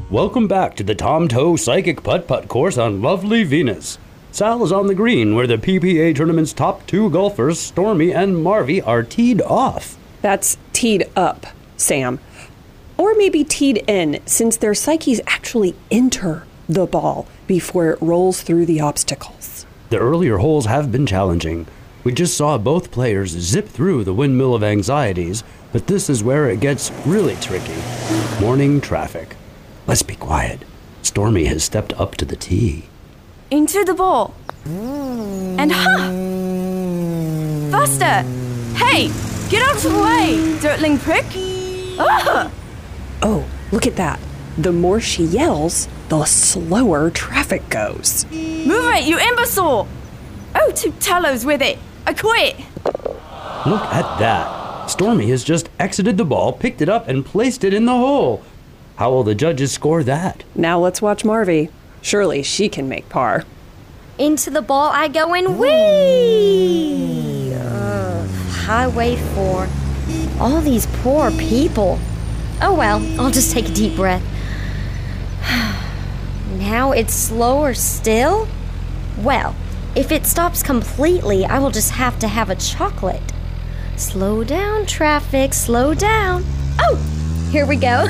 Welcome back to the Tom Toe Psychic Putt-Putt course on lovely Venus. Sal is on the green where the PPA tournament's top two golfers, Stormy and Marvy, are teed off. That's teed up, Sam. Or maybe teed in, since their psyches actually enter the ball before it rolls through the obstacles. The earlier holes have been challenging. We just saw both players zip through the windmill of anxieties, but this is where it gets really tricky. Morning traffic. Let's be quiet. Stormy has stepped up to the tee. Into the ball. And faster! Hey, get out of the way, dirtling prick! Ah! Oh, look at that. The more she yells, the slower traffic goes. Move it, you imbecile! Oh, to Talos with it! I quit! Look at that. Stormy has just exited the ball, picked it up, and placed it in the hole. How will the judges score that? Now let's watch Marvy. Surely she can make par. Into the ball I go and whee! Highway 4. All these poor people. Oh well, I'll just take a deep breath. Now it's slower still? Well, if it stops completely, I will just have to have a chocolate. Slow down, traffic, slow down. Oh, here we go.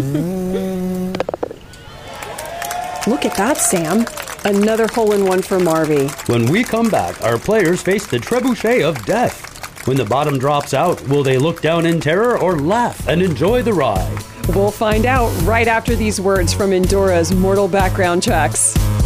Look at that, Sam. Another hole-in-one for Marvy. When we come back, our players face the trebuchet of death. When the bottom drops out, will they look down in terror or laugh and enjoy the ride? We'll find out right after these words from Endora's Mortal Background Checks.